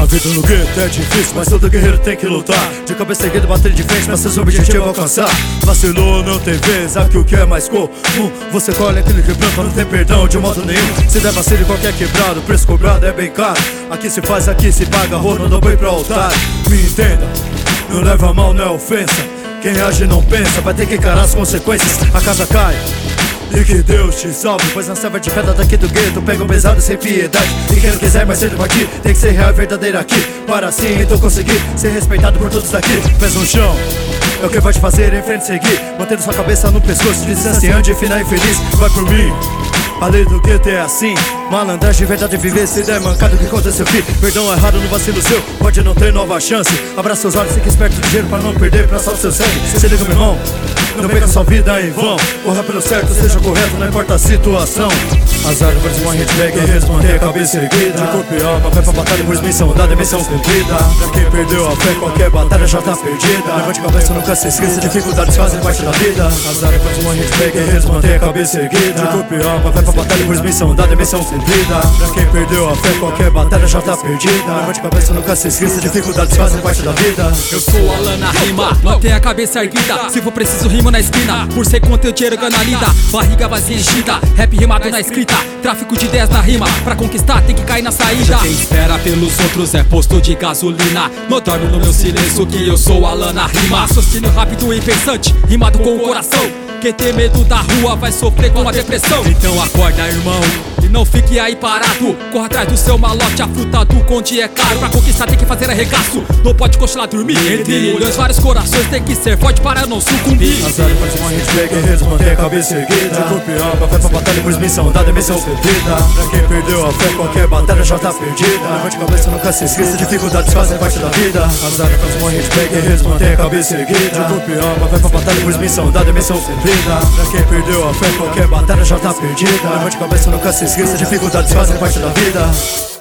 vida no gueto é difícil, mas todo guerreiro tem que lutar. De cabeça erguida, bater de frente pra seus objetivos alcançar. Vacilou, não tem vez, aqui o que é mais comum. Você colhe aquele quebrando, não tem perdão de modo nenhum. Se der vacilo em qualquer quebrado, o preço cobrado é bem caro. Aqui se faz, aqui se paga, roda, não bem pra altar. Me entenda, não leva a mal, não é ofensa. Quem age não pensa, vai ter que encarar as consequências. A casa cai e que Deus te salve, pois na selva de pedra daqui do gueto pegam pesado sem piedade. E quem não quiser mais ser aqui, tem que ser real e verdadeiro aqui. Para assim então conseguir ser respeitado por todos daqui. Pés no chão, é o que vai te fazer em frente seguir, mantendo sua cabeça no pescoço, distanciante e final infeliz. Vai por mim, a lei do gueto é assim. Malandragem, verdade, viver, se der mancado que conta seu filho. Perdão errado no vacilo seu, pode não ter nova chance. Abra seus olhos, fique esperto do dinheiro para não perder, pra salvar seu sangue. Se liga, meu irmão, não perca sua vida em vão. Corra pelo certo, seja correto, não importa a situação. Azar, por cima a gente pega, guerreiros, mantém a cabeça erguida. De corpo e alma, vai pra batalha, pois missão dada, missão cumprida. Pra quem perdeu a fé, qualquer batalha já tá perdida. Levante a cabeça, nunca se esqueça, dificuldades fazem parte da vida. Azar, por cima a gente pega, guerreiros, mantém a cabeça erguida. De corpo e alma, vai pra batalha, pois missão dada, missão cumprida. Pra quem perdeu a fé, qualquer batalha já tá perdida. Levante a cabeça, nunca se esqueça, dificuldades fazem parte da vida. Eu sou Alan na rima, mantém a cabeça erguida. Se for preciso, rimo na esquina. Por ser conta eu dinheiro ganho a lida. Barriga vazia enchida, rap rimado na escrita. Tráfico de ideias na rima, pra conquistar tem que cair na saída. Quem espera pelos outros é posto de gasolina. Não dorme no meu silêncio que eu sou Alan na rima. Raciocínio rápido e pensante, rimado com o coração. Quem tem medo da rua vai sofrer com a depressão. Então acorda, irmão, e não fique aí parado. Corra atrás do seu malote, a fruta do conde é caro. Pra conquistar tem que fazer arregaço, não pode cochilar, dormir. Entre milhões, vários corações tem que ser forte para não sucumbir. Azar, faz uma gente pega, guerreiros, mantém a cabeça erguida. De corpo e alma, vai pra batalha, pois missão dada, missão cumprida. Pra quem perdeu a fé, qualquer batalha já tá perdida. Levante a cabeça, nunca se esqueça, dificuldades fazem parte da vida. Azar, faz uma gente pega, guerreiros, mantém a cabeça erguida. De corpo e alma, vai pra batalha, pois missão dada, missão cumprida. Pra quem perdeu a fé, qualquer batalha já tá perdida. Levante a cabeça, nunca se esqueça, dificuldades fazem parte da vida.